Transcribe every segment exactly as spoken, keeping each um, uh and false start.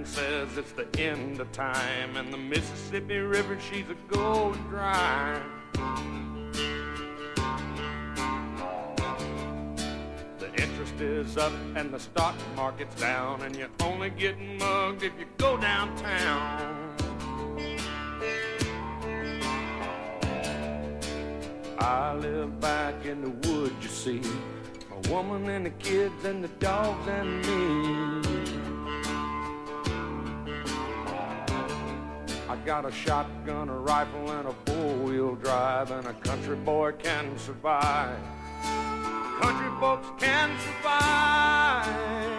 man says it's the end of time, and the Mississippi River, she's a going dry. The interest is up and the stock market's down, and you're only getting mugged if you go downtown. I live back in the woods, you see, a woman and the kids and the dogs and me. I got a shotgun, a rifle, and a four-wheel drive, and a country boy can survive. Country folks can survive.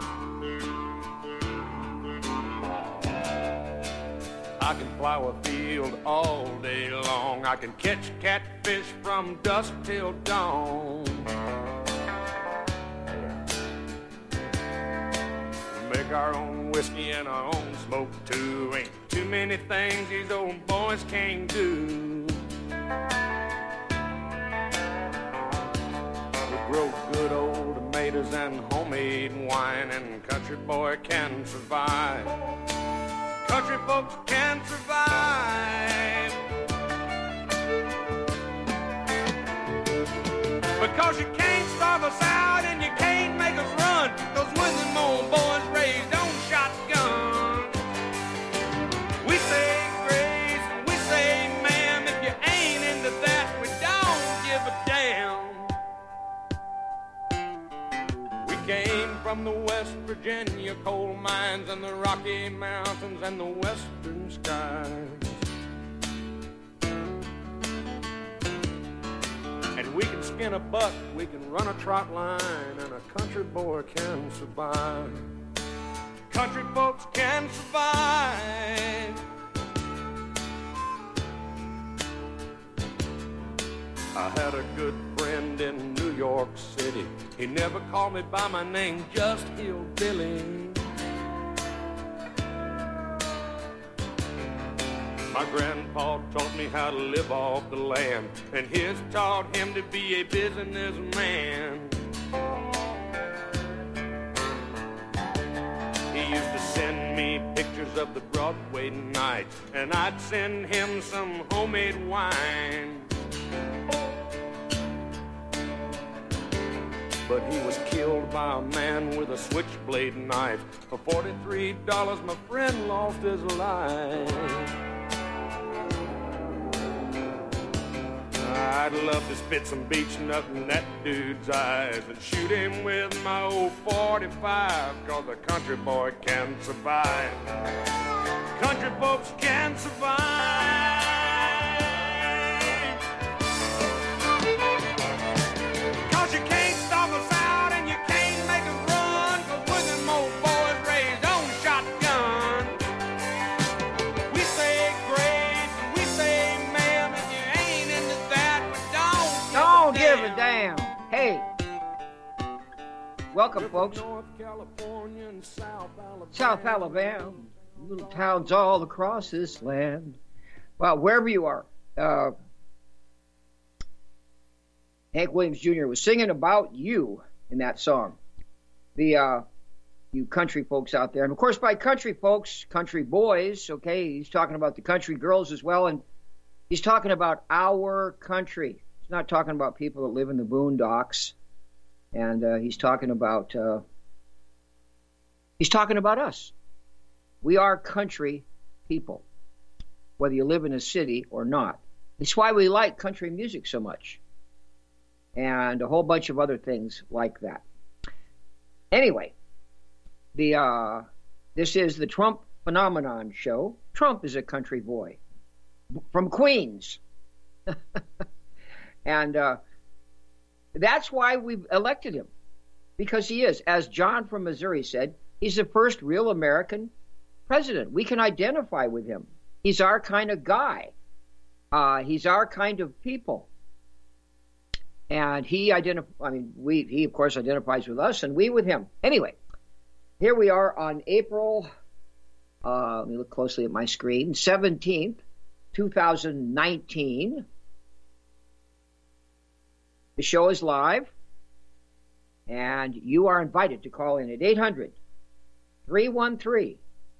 I can plow a field all day long. I can catch catfish from dusk till dawn. Make our own whiskey and our own smoke too. Ain't too many things these old boys can't do. We grow good old tomatoes and homemade wine, and country boy can survive. Country folks can survive. Because you can't starve us out and you can't make us run. Those Muslim old boys raised on shotgun. We say grace and we say ma'am. If you ain't into that, we don't give a damn. We came from the West Virginia coal mines and the Rocky Mountains and the western skies. And we can skin a buck, we can run a trot line, and a country boy can survive. Country folks can survive. I had a good friend in New York City. He never called me by my name, just Hillbilly. My grandpa taught me how to live off the land, and his taught him to be a businessman. He used to send me pictures of the Broadway nights, and I'd send him some homemade wine. But he was killed by a man with a switchblade knife. For forty-three dollars, my friend lost his life. I'd love to spit some beach nut in that dude's eyes and shoot him with my old forty-five, 'cause a country boy can survive. Country folks can survive. 'Cause you can't stop us out and you can't make us run, 'cause we're them old boys raised on shotgun. We say grace and we say ma'am. If you ain't into that, we don't give, don't give a damn. Hey, welcome, folks. North California and South Alabama. South Alabama, little towns all across this land. Well, wherever you are, uh, Hank Williams Junior was singing about you in that song. The uh, you country folks out there, and of course, by country folks, country boys. Okay, he's talking about the country girls as well, and he's talking about our country. He's not talking about people that live in the boondocks, and uh, he's talking about uh, he's talking about us. We are country people, whether you live in a city or not. It's why we like country music so much, and a whole bunch of other things like that. Anyway, the uh, this is the Trump Phenomenon Show. Trump is a country boy from Queens. And uh, that's why we've elected him, because he is, as John from Missouri said, he's the first real American president. We can identify with him. He's our kind of guy. Uh, he's our kind of people. And he identifies, I mean, we, he, of course, identifies with us, and we with him. Anyway, here we are on April, uh, let me look closely at my screen, seventeenth, two thousand nineteen. The show is live, and you are invited to call in at eight hundred, three one three,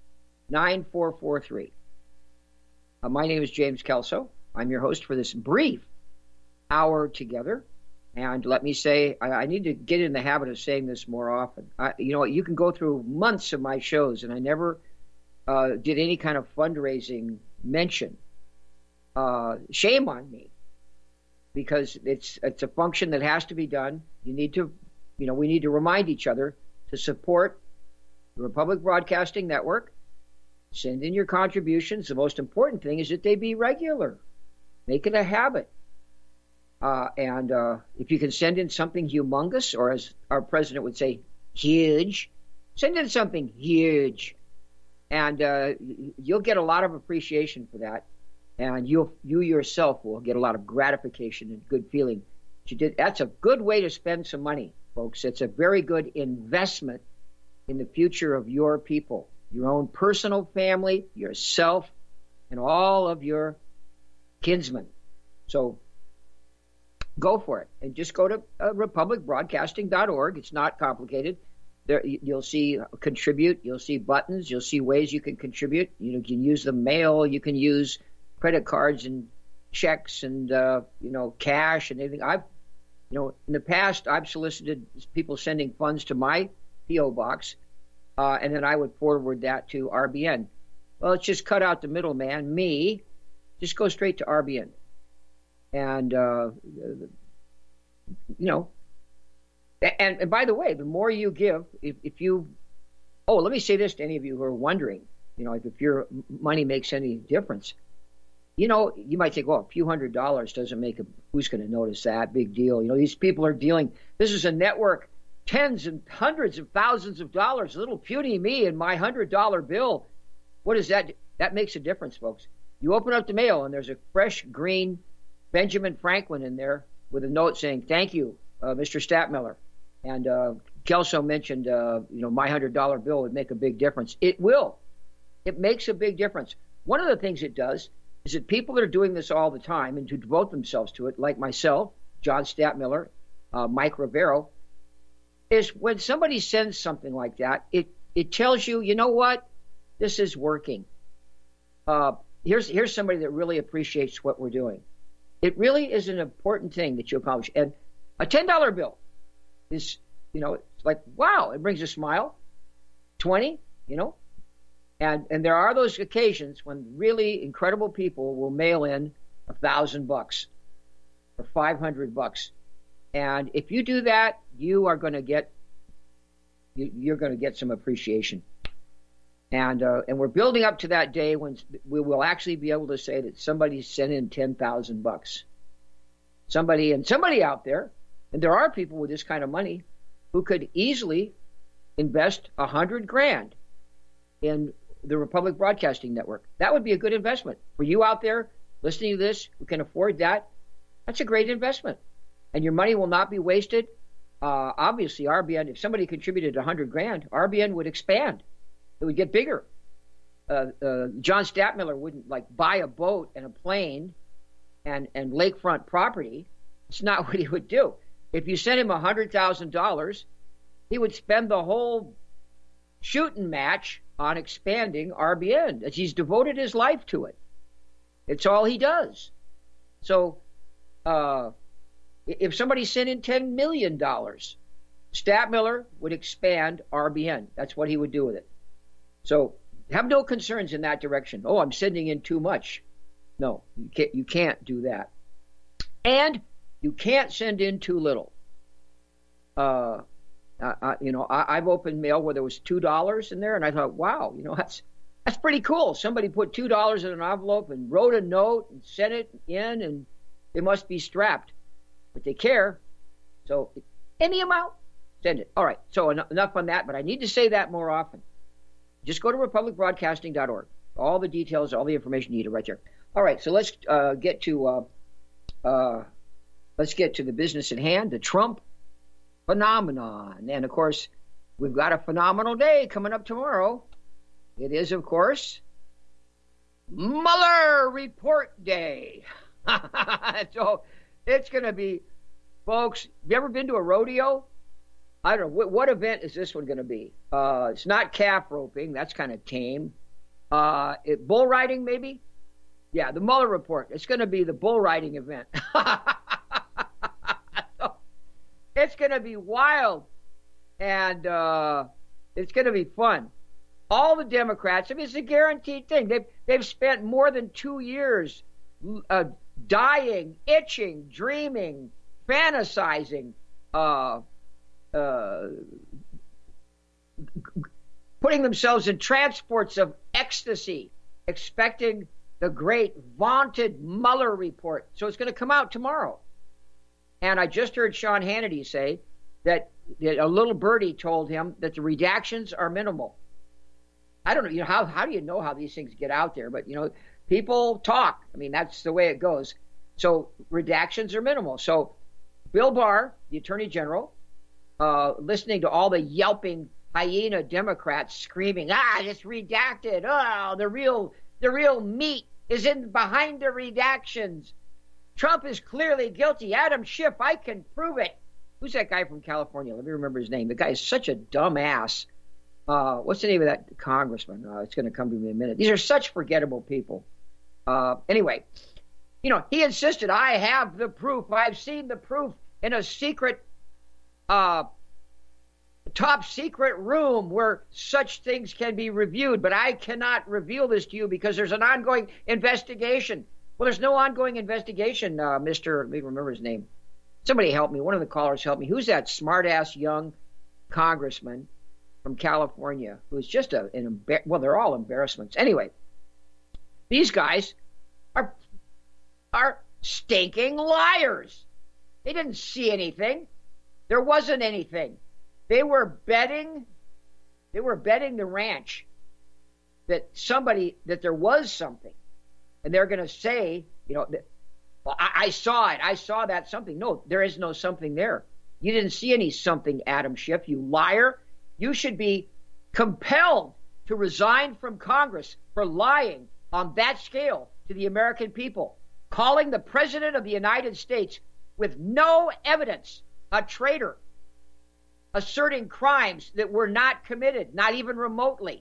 nine four four three. Uh, my name is James Kelso. I'm your host for this brief hour together. And let me say, I, I need to get in the habit of saying this more often. I, you know, you can go through months of my shows, and I never uh, did any kind of fundraising mention. Uh, shame on me, because it's it's a function that has to be done. You need to, you know, we need to remind each other to support the Republic Broadcasting Network. Send in your contributions. The most important thing is that they be regular. Make it a habit. Uh, and uh, if you can send in something humongous, or as our president would say, huge, send in something huge. And uh, you'll get a lot of appreciation for that. And you'll, you yourself will get a lot of gratification and good feeling. You did. That's a good way to spend some money, folks. It's a very good investment in the future of your people, your own personal family, yourself, and all of your kinsmen. So go for it, and just go to uh, republic broadcasting dot org. It's not complicated. There, you'll see contribute. You'll see buttons. You'll see ways you can contribute. You know, you can use the mail. You can use credit cards and checks and uh, you know, cash and anything. I've, you know, in the past, I've solicited people sending funds to my P O box, uh, and then I would forward that to R B N. Well, let's just cut out the middleman, me. Just go straight to R B N. And, uh, you know, and, and by the way, the more you give, if, if you, oh, let me say this to any of you who are wondering, you know, if, if your money makes any difference, you know, you might think, well, a few hundred dollars doesn't make a, who's going to notice that big deal? You know, these people are dealing, this is a network, tens and hundreds of thousands of dollars, little puny me and my hundred dollar bill. What is that? That makes a difference, folks. You open up the mail and there's a fresh green Benjamin Franklin in there with a note saying, thank you, uh, Mister Statmiller. And uh, Kelso mentioned, uh, you know, my hundred dollar bill would make a big difference. It will. It makes a big difference. One of the things it does is that people that are doing this all the time and who devote themselves to it, like myself, John Statmiller, uh, Mike Rivero, is when somebody sends something like that, it, it tells you, you know what, this is working. Uh, here's, here's somebody that really appreciates what we're doing. It really is an important thing that you accomplish. And a ten dollar bill is, you know, it's like, wow, it brings a smile. twenty, you know. And and there are those occasions when really incredible people will mail in a thousand bucks or five hundred bucks. And if you do that, you are going to get, you, you're going to get some appreciation. And uh, and we're building up to that day when we will actually be able to say that somebody sent in ten thousand bucks. Somebody and somebody out there, and there are people with this kind of money who could easily invest a hundred grand in the Republic Broadcasting Network. That would be a good investment for you out there listening to this who can afford that. That's a great investment, and your money will not be wasted. Uh, obviously, R B N. If somebody contributed a hundred grand, R B N would expand. It would get bigger. Uh, uh, John Statmiller wouldn't like buy a boat and a plane and, and lakefront property. It's not what he would do. If you sent him one hundred thousand dollars, he would spend the whole shooting match on expanding R B N. He's devoted his life to it. It's all he does. So uh, if somebody sent in ten million dollars, Statmiller would expand R B N. That's what he would do with it. So have no concerns in that direction. Oh, I'm sending in too much. No, you can't, you can't do that. And you can't send in too little. Uh, I, you know, I, I've opened mail where there was two dollars in there, and I thought, wow, you know, that's that's pretty cool. Somebody put two dollars in an envelope and wrote a note and sent it in, and they must be strapped. But they care. So any amount, send it. All right, so en- enough on that, but I need to say that more often. Just go to republic broadcasting dot org. All the details, all the information you need are right there. All right, so let's uh, get to uh, uh, let's get to the business at hand, the Trump phenomenon. And of course, we've got a phenomenal day coming up tomorrow. It is, of course, Mueller Report Day. So it's going to be, folks. Have you ever been to a rodeo? I don't know. What, what event is this one going to be? Uh, it's not calf roping. That's kind of tame. Uh, it, bull riding, maybe? Yeah, the Mueller report. It's going to be the bull riding event. It's going to be wild, and uh, it's going to be fun. All the Democrats, I mean, it's a guaranteed thing. They've, they've spent more than two years uh, dying, itching, dreaming, fantasizing, uh, uh, putting themselves in transports of ecstasy, expecting the great vaunted Mueller report. So it's going to come out tomorrow. And I just heard Sean Hannity say that, that a little birdie told him that the redactions are minimal. I don't know, you know, how, how do you know how these things get out there? But, you know, people talk. I mean, that's the way it goes. So redactions are minimal. So Bill Barr, the Attorney General, uh, listening to all the yelping hyena Democrats screaming, ah, it's redacted. Oh, the real, the real meat is in behind the redactions. Trump is clearly guilty. Adam Schiff, I can prove it. Who's that guy from California? Let me remember his name. The guy is such a dumb ass. Uh, what's the name of that congressman? Uh, it's going to come to me in a minute. These are such forgettable people. Uh, anyway, you know, he insisted, I have the proof. I've seen the proof in a secret, uh, top secret room where such things can be reviewed, but I cannot reveal this to you because there's an ongoing investigation. Well, there's no ongoing investigation, uh, Mister Let me remember his name. Somebody help me. One of the callers help me. Who's that smart-ass young congressman from California who's just a, an embar- well, they're all embarrassments. Anyway, these guys are are stinking liars. They didn't see anything. There wasn't anything. They were betting. They were betting the ranch that somebody that there was something. And they're going to say, you know, well, I, I saw it. I saw that something. No, there is no something there. You didn't see any something, Adam Schiff, you liar. You should be compelled to resign from Congress for lying on that scale to the American people, calling the President of the United States with no evidence a traitor, asserting crimes that were not committed, not even remotely.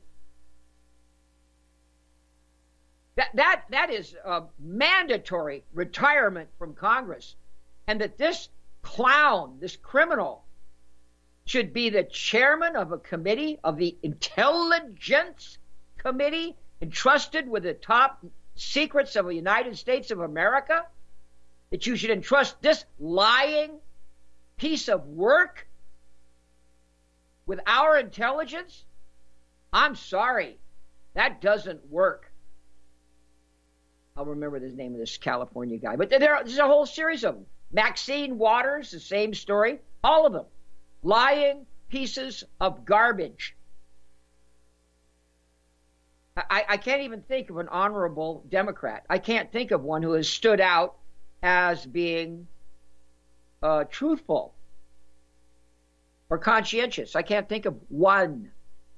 That, that, that is a mandatory retirement from Congress. And that this clown, this criminal, should be the chairman of a committee, of the Intelligence Committee, entrusted with the top secrets of the United States of America? That you should entrust this lying piece of work with our intelligence? I'm sorry. That doesn't work. I'll remember the name of this California guy. But there, there's a whole series of them. Maxine Waters, the same story. All of them. Lying pieces of garbage. I, I can't even think of an honorable Democrat. I can't think of one who has stood out as being uh, truthful or conscientious. I can't think of one.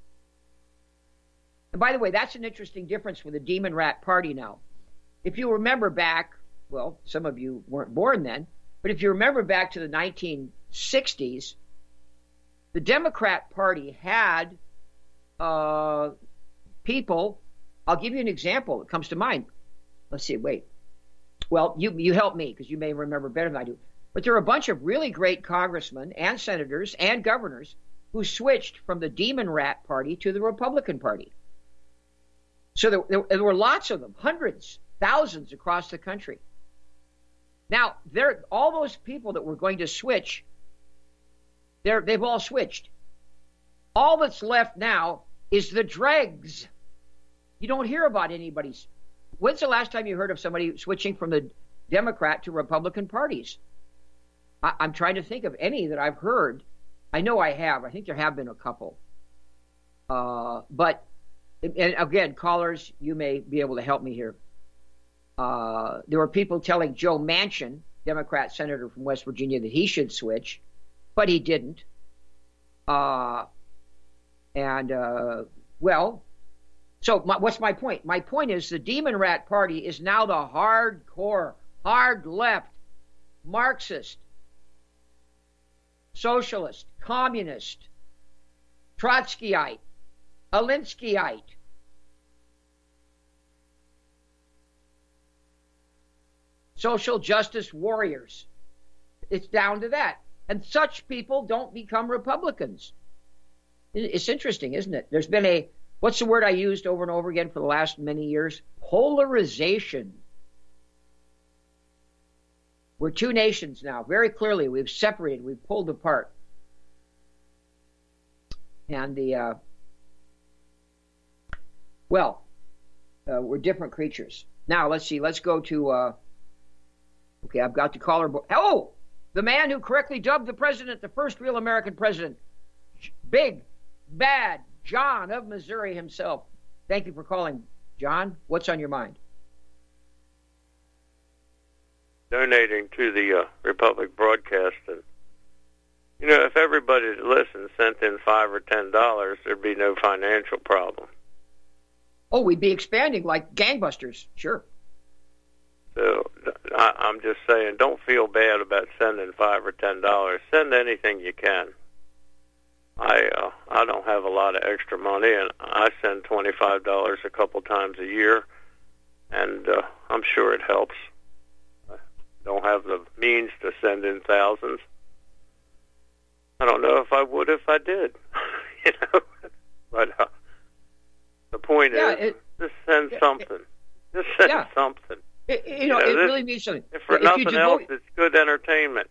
And by the way, that's an interesting difference with the Demon Rat Party now. If you remember back, well, some of you weren't born then, but if you remember back to the nineteen sixties, the Democrat Party had uh, people. I'll give you an example that comes to mind. Let's see, wait. Well, you, you help me because you may remember better than I do. But there were a bunch of really great congressmen and senators and governors who switched from the Demon Rat Party to the Republican Party. So there, there, there were lots of them, hundreds, thousands across the country. Now, they're, all those people that were going to switch, they're, they've all switched. All that's left now is the dregs. You don't hear about anybody's. When's the last time you heard of somebody switching from the Democrat to Republican parties? I, I'm trying to think of any that I've heard. I know I have. I think there have been a couple. Uh, but, and again, callers, you may be able to help me here. Uh, there were people telling Joe Manchin, Democrat senator from West Virginia, that he should switch, but he didn't. Uh, and, uh, well, so my, what's my point? My point is the Demon Rat Party is now the hardcore, hard left, Marxist, socialist, communist, Trotskyite, Alinskyite, social justice warriors. It's down to that. And such people don't become Republicans. It's interesting, isn't it? There's been a, what's the word I used over and over again for the last many years? Polarization. We're two nations now. Very clearly, we've separated, we've pulled apart. And the, uh, well, uh, we're different creatures. Now, let's see, let's go to, uh, okay, I've got the caller. Bo- oh, the man who correctly dubbed the president the first real American president, Big Bad John of Missouri himself. Thank you for calling, John. What's on your mind? Donating to the uh, Republic broadcast. And, you know, if everybody that listens sent in five or ten dollars, there'd be no financial problem. Oh, we'd be expanding like gangbusters, sure. So I, I'm just saying, don't feel bad about sending five or ten dollars. Send anything you can. I uh, I don't have a lot of extra money, and I send twenty-five dollars a couple times a year, and uh, I'm sure it helps. I don't have the means to send in thousands. I don't know if I would if I did, you know. But uh, the point yeah, is, it, just send it, something. Just send yeah. something. It, you know, you know it this, really means something. If for if nothing you else, devote, it's good entertainment.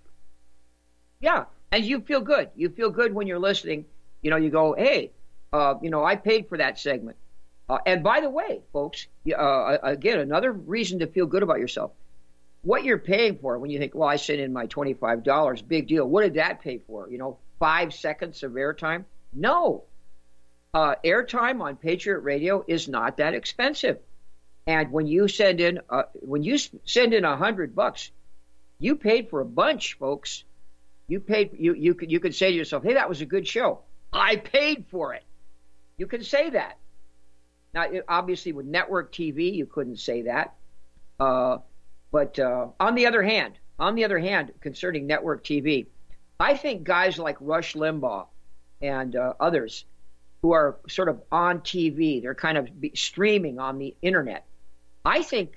Yeah, and you feel good. You feel good when you're listening. You know, you go, hey, uh, you know, I paid for that segment. Uh, and by the way, folks, uh, again, another reason to feel good about yourself. What you're paying for when you think, well, I sent in my twenty-five dollars, big deal. What did that pay for? You know, five seconds of airtime? No. Uh, airtime on Patriot Radio is not that expensive. And when you send in, uh, when you send in a hundred bucks, you paid for a bunch, folks. You paid. You you could you could say to yourself, hey, that was a good show. I paid for it. You can say that. Now, obviously, with network T V, you couldn't say that. Uh, but uh, on the other hand, on the other hand, concerning network T V, I think guys like Rush Limbaugh and uh, others who are sort of on T V, they're kind of streaming on the internet. I think,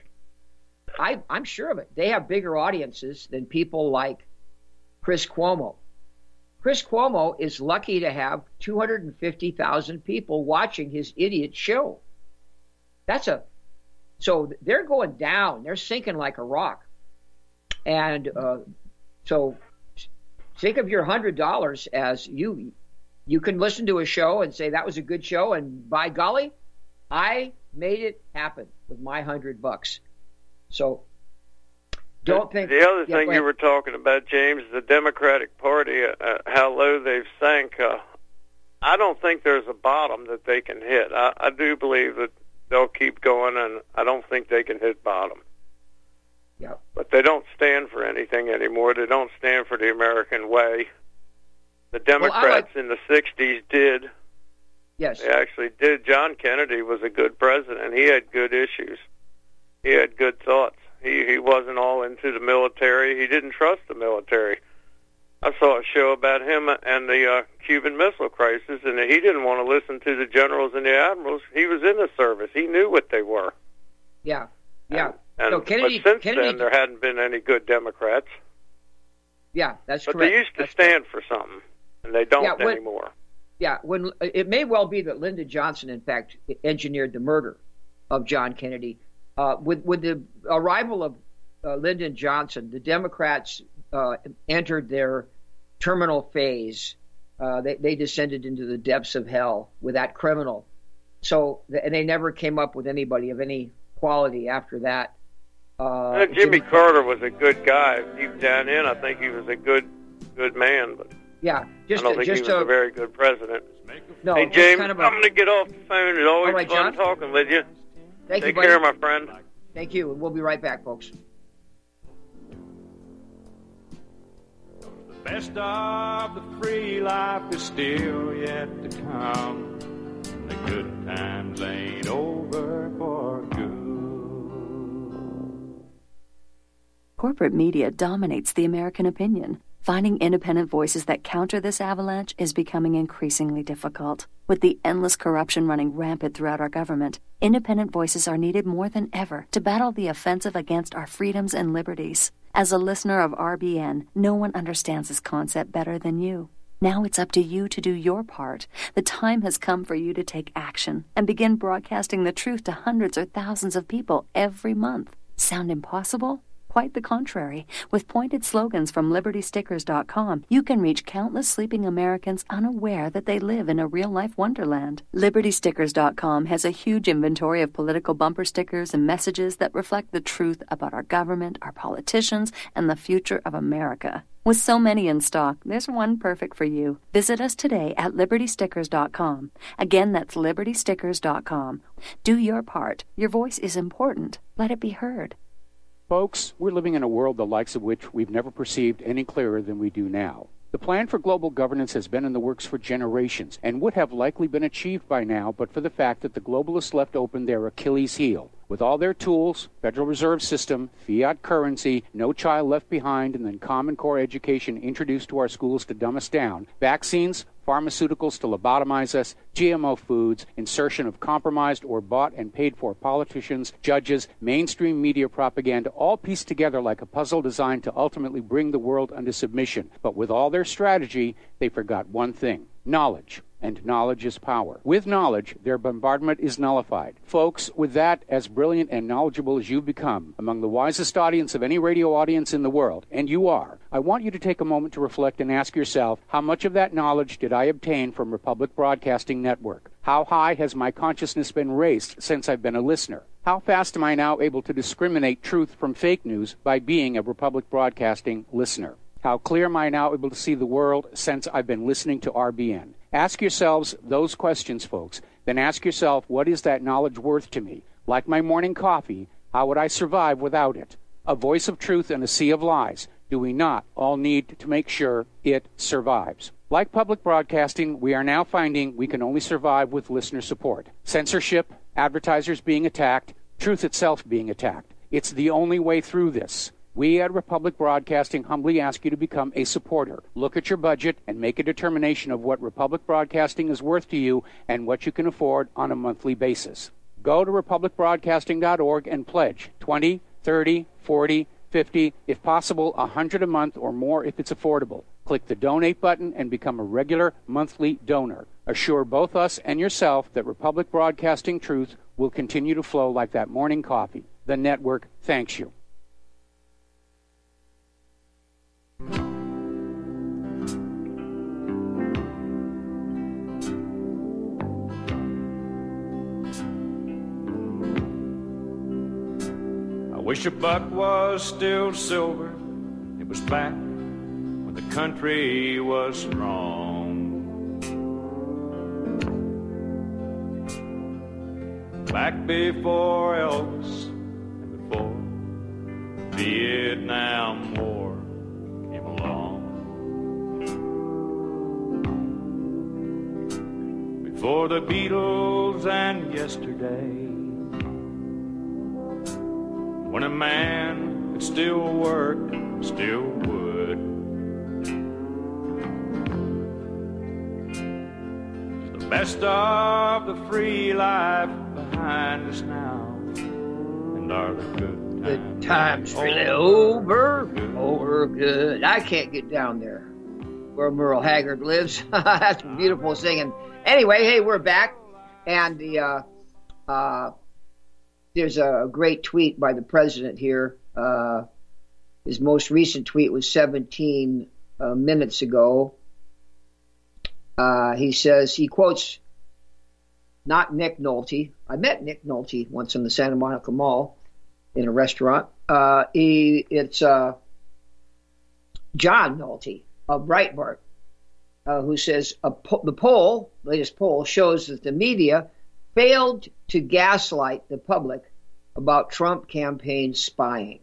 I, I'm sure of it, they have bigger audiences than people like Chris Cuomo. Chris Cuomo is lucky to have two hundred fifty thousand people watching his idiot show. That's a, so they're going down. They're sinking like a rock. And uh, so think of your one hundred dollars as you, you can listen to a show and say that was a good show, and by golly, I made it happen with my one hundred bucks. So don't think... The other yeah, thing you were talking about, James, the Democratic Party, uh, how low they've sank. Uh, I don't think there's a bottom that they can hit. I, I do believe that they'll keep going, and I don't think they can hit bottom. Yeah. But they don't stand for anything anymore. They don't stand for the American way. The Democrats well, like... in the sixties did. Yes. They actually did. John Kennedy was a good president. He had good issues. He had good thoughts. He he wasn't all into the military. He didn't trust the military. I saw a show about him and the uh, Cuban Missile Crisis, and he didn't want to listen to the generals and the admirals. He was in the service. He knew what they were. Yeah, yeah. And, so Kennedy, but since Kennedy, then, there hadn't been any good Democrats. Yeah, that's but correct. But they used to that's stand correct. for something, and they don't yeah, when, anymore. Yeah, when it may well be that Lyndon Johnson, in fact, engineered the murder of John Kennedy. Uh, with with the arrival of uh, Lyndon Johnson, the Democrats uh, entered their terminal phase. Uh, they, they descended into the depths of hell with that criminal. So, and they never came up with anybody of any quality after that. Uh, Jimmy, Jimmy Carter was a good guy. Deep down in, I think he was a good good man. But yeah, just I don't to, think just he was to, a very good president. No, hey, James, kind of a, I'm going to get off the phone. It's always right, fun John? talking with you. Thank Take you, buddy. care, my friend. Thank you. We'll be right back, folks. The best of the free life is still yet to come. The good times ain't over for good. Corporate media dominates the American opinion. Finding independent voices that counter this avalanche is becoming increasingly difficult. With the endless corruption running rampant throughout our government, independent voices are needed more than ever to battle the offensive against our freedoms and liberties. As a listener of R B N, no one understands this concept better than you. Now it's up to you to do your part. The time has come for you to take action and begin broadcasting the truth to hundreds or thousands of people every month. Sound impossible? Quite the contrary. With pointed slogans from Liberty Stickers dot com, you can reach countless sleeping Americans unaware that they live in a real-life wonderland. Liberty Stickers dot com has a huge inventory of political bumper stickers and messages that reflect the truth about our government, our politicians, and the future of America. With so many in stock, there's one perfect for you. Visit us today at Liberty Stickers dot com. Again, that's Liberty Stickers dot com. Do your part. Your voice is important. Let it be heard. Folks, we're living in a world the likes of which we've never perceived any clearer than we do now. The plan for global governance has been in the works for generations and would have likely been achieved by now but for the fact that the globalists left open their Achilles heel. With all their tools, Federal Reserve System, fiat currency, no child left behind, and then Common Core education introduced to our schools to dumb us down, vaccines, pharmaceuticals to lobotomize us, G M O foods, insertion of compromised or bought and paid for politicians, judges, mainstream media propaganda, all pieced together like a puzzle designed to ultimately bring the world under submission. But with all their strategy, they forgot one thing: knowledge. And knowledge is power. With knowledge, their bombardment is nullified. Folks, with that, as brilliant and knowledgeable as you've become, among the wisest audience of any radio audience in the world, and you are, I want you to take a moment to reflect and ask yourself, how much of that knowledge did I obtain from Republic Broadcasting Network? How high has my consciousness been raised since I've been a listener? How fast am I now able to discriminate truth from fake news by being a Republic Broadcasting listener? How clear am I now able to see the world since I've been listening to R B N? Ask yourselves those questions, folks. Then ask yourself, what is that knowledge worth to me? Like my morning coffee, how would I survive without it? A voice of truth in a sea of lies. Do we not all need to make sure it survives? Like public broadcasting, we are now finding we can only survive with listener support. Censorship, advertisers being attacked, truth itself being attacked. It's the only way through this. We at Republic Broadcasting humbly ask you to become a supporter. Look at your budget and make a determination of what Republic Broadcasting is worth to you and what you can afford on a monthly basis. Go to Republic Broadcasting dot org and pledge twenty, thirty, forty, fifty, if possible, one hundred a month or more if it's affordable. Click the donate button and become a regular monthly donor. Assure both us and yourself that Republic Broadcasting truth will continue to flow like that morning coffee. The network thanks you. I wish a buck was still silver. It was back when the country was strong. Back before Elvis and before the Vietnam War came along. Before the Beatles and yesterday. When a man could still work, still would. It's the best of the free life behind us now. And are the good times, Good times really over? Good. Over good. I can't get down there where Merle Haggard lives. That's beautiful singing. Anyway, hey, we're back. And the... uh uh There's a great tweet by the president here. Uh, his most recent tweet was seventeen uh, minutes ago. Uh, he says, he quotes not Nick Nolte. I met Nick Nolte once in the Santa Monica Mall in a restaurant. Uh, he, it's uh, John Nolte of Breitbart, uh, who says a po- the poll, latest poll, shows that the media failed to gaslight the public about Trump campaign spying.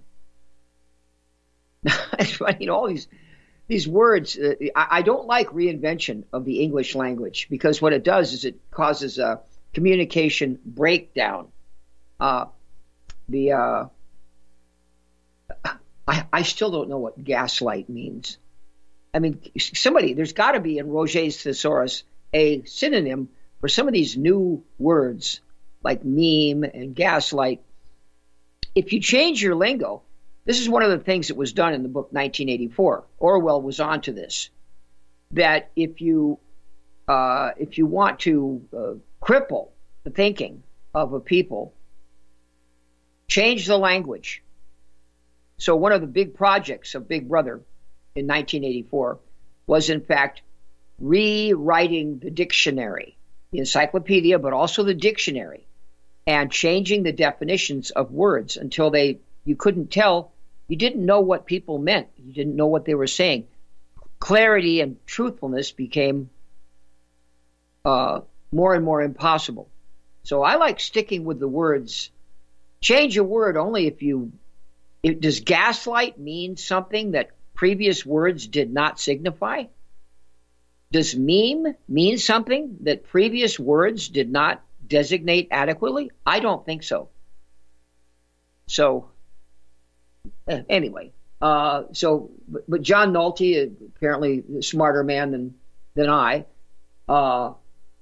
It's funny, you know, all these these words. Uh, I, I don't like reinvention of the English language because what it does is it causes a communication breakdown. Uh, the uh, I, I still don't know what gaslight means. I mean, somebody, there's got to be in Roget's thesaurus a synonym for some of these new words like meme and gaslight. If you change your lingo, this is one of the things that was done in the book nineteen eighty-four. Orwell was onto this, that if you uh, if you want to uh, cripple the thinking of a people, change the language. So one of the big projects of Big Brother in nineteen eighty-four was, in fact, rewriting the dictionary, the encyclopedia, but also the dictionary, and changing the definitions of words until they you couldn't tell. You didn't know what people meant. You didn't know what they were saying. Clarity and truthfulness became uh, more and more impossible. So I like sticking with the words. Change a word only if you... It, does gaslight mean something that previous words did not signify? Does meme mean something that previous words did not designate adequately? I don't think so. So, uh, anyway, uh, so, but, but John Nolte, apparently a smarter man than, than I, uh,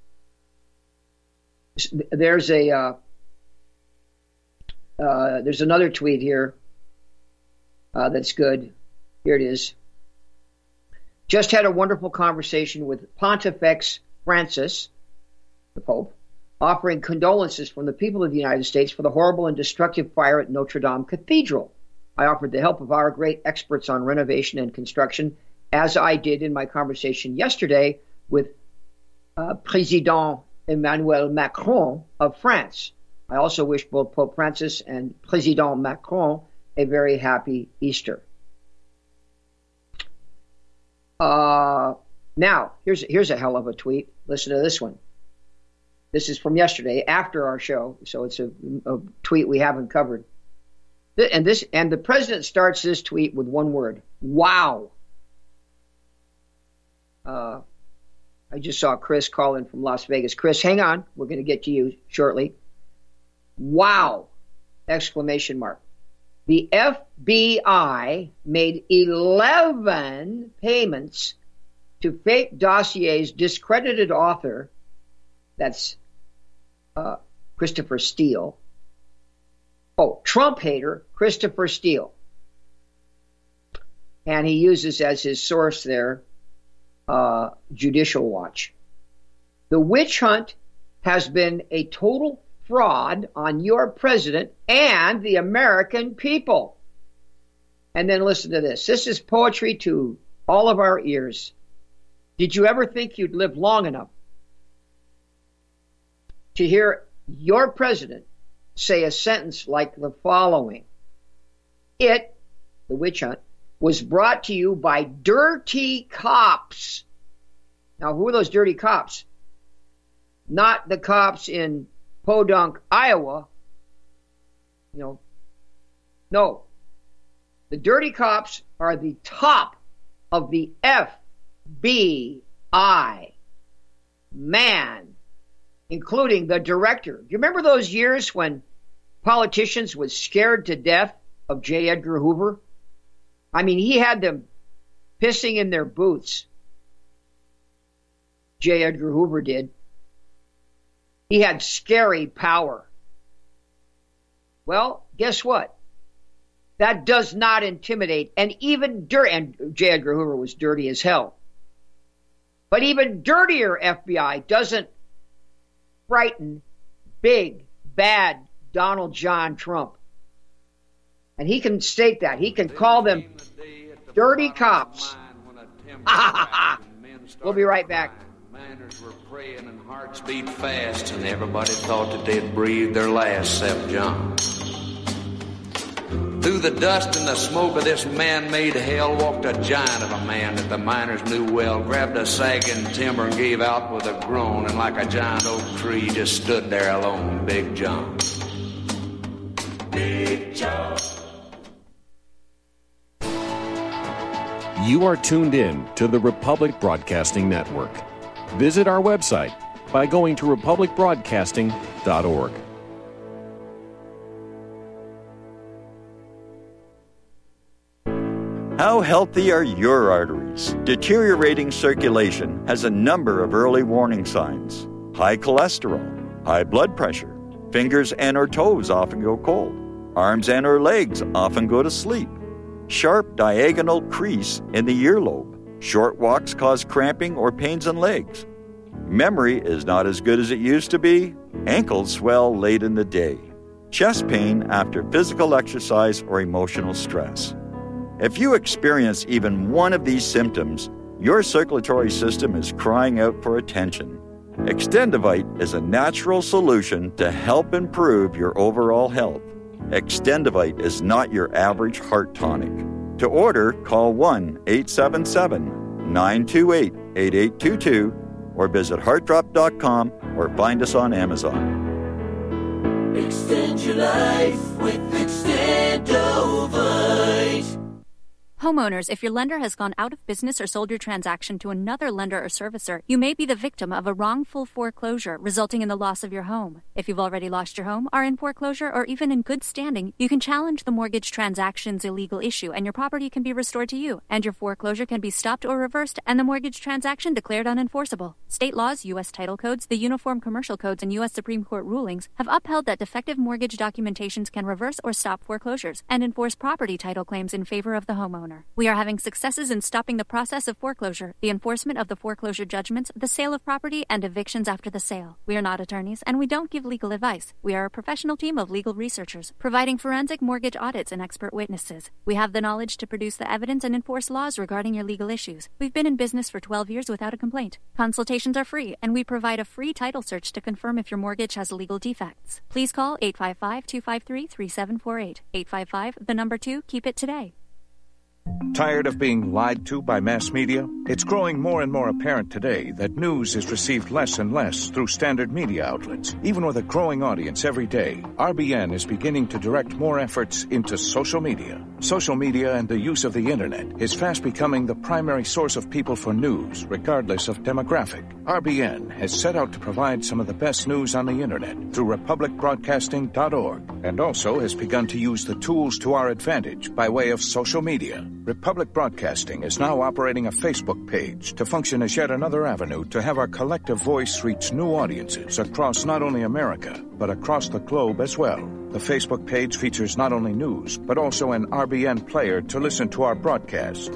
there's a, uh, uh, there's another tweet here uh, that's good. Here it is. Just had a wonderful conversation with Pontifex Francis, the Pope, offering condolences from the people of the United States for the horrible and destructive fire at Notre Dame Cathedral. I offered the help of our great experts on renovation and construction, as I did in my conversation yesterday with uh, President Emmanuel Macron of France. I also wish both Pope Francis and President Macron a very happy Easter. Uh, now, here's here's a hell of a tweet. Listen to this one. This is from yesterday after our show, so it's a, a tweet we haven't covered. And this and the president starts this tweet with one word: wow. Uh, I just saw Chris call in from Las Vegas. Chris, hang on. We're going to get to you shortly. Wow! Exclamation mark. The F B I made eleven payments to fake dossiers' discredited author, that's uh, Christopher Steele. Oh, Trump hater, Christopher Steele. And he uses as his source there, uh, Judicial Watch. The witch hunt has been a total fraud on your president and the American people. And then listen to this. This is poetry to all of our ears. Did you ever think you'd live long enough to hear your president say a sentence like the following? It, the witch hunt, was brought to you by dirty cops. Now, who are those dirty cops? Not the cops in Podunk, Iowa. You know, no. The dirty cops are the top of the F B I. Man, including the director. Do you remember those years when politicians was scared to death of J. Edgar Hoover? I mean, he had them pissing in their boots. J. Edgar Hoover did. He had scary power. Well, guess what? That does not intimidate, and even dirty, and J. Edgar Hoover was dirty as hell. But even dirtier F B I doesn't frighten big, bad Donald John Trump. And he can state that. He can call them dirty cops. We'll be right back. Miners were praying and hearts beat fast, and everybody thought that they'd breathed their last except John. Through the dust and the smoke of this man-made hell walked a giant of a man that the miners knew well, grabbed a sagging timber and gave out with a groan, and like a giant oak tree just stood there alone, Big John. Big John. You are tuned in to the Republic Broadcasting Network. Visit our website by going to republic broadcasting dot org. How healthy are your arteries? Deteriorating circulation has a number of early warning signs. High cholesterol, high blood pressure, fingers and or toes often go cold, arms and or legs often go to sleep, sharp diagonal crease in the earlobe, short walks cause cramping or pains in legs, memory is not as good as it used to be, ankles swell late in the day, chest pain after physical exercise or emotional stress. If you experience even one of these symptoms, your circulatory system is crying out for attention. Extendivite is a natural solution to help improve your overall health. Extendivite is not your average heart tonic. To order, call one eight seven seven, nine two eight, eight eight two two or visit heart drop dot com or find us on Amazon. Extend your life with Extendovite. Homeowners, if your lender has gone out of business or sold your transaction to another lender or servicer, you may be the victim of a wrongful foreclosure, resulting in the loss of your home. If you've already lost your home, are in foreclosure, or even in good standing, you can challenge the mortgage transaction's illegal issue, and your property can be restored to you, and your foreclosure can be stopped or reversed, and the mortgage transaction declared unenforceable. State laws, U S title codes, the Uniform Commercial Codes, and U S Supreme Court rulings have upheld that defective mortgage documentations can reverse or stop foreclosures and enforce property title claims in favor of the homeowner. We are having successes in stopping the process of foreclosure, the enforcement of the foreclosure judgments, the sale of property, and evictions after the sale. We are not attorneys, and we don't give legal advice. We are a professional team of legal researchers, providing forensic mortgage audits and expert witnesses. We have the knowledge to produce the evidence and enforce laws regarding your legal issues. We've been in business for twelve years without a complaint. Consultations are free, and we provide a free title search to confirm if your mortgage has legal defects. Please call eight five five, two five three, three seven four eight. eight five five, the number two, keep it today. Tired of being lied to by mass media? It's growing more and more apparent today that news is received less and less through standard media outlets. Even with a growing audience every day, R B N is beginning to direct more efforts into social media. Social media and the use of the internet is fast becoming the primary source of people for news, regardless of demographic. R B N has set out to provide some of the best news on the internet through republic broadcasting dot org, and also has begun to use the tools to our advantage by way of social media. Republic Broadcasting is now operating a Facebook page to function as yet another avenue to have our collective voice reach new audiences across not only America, but across the globe as well. The Facebook page features not only news, but also an R B N player to listen to our broadcast.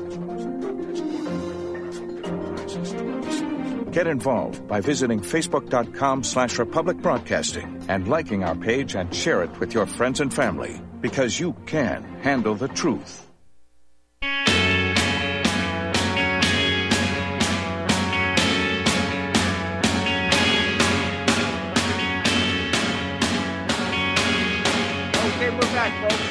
Get involved by visiting facebook.com slash Republic Broadcasting and liking our page and share it with your friends and family, because you can handle the truth. Okay, we're back, folks.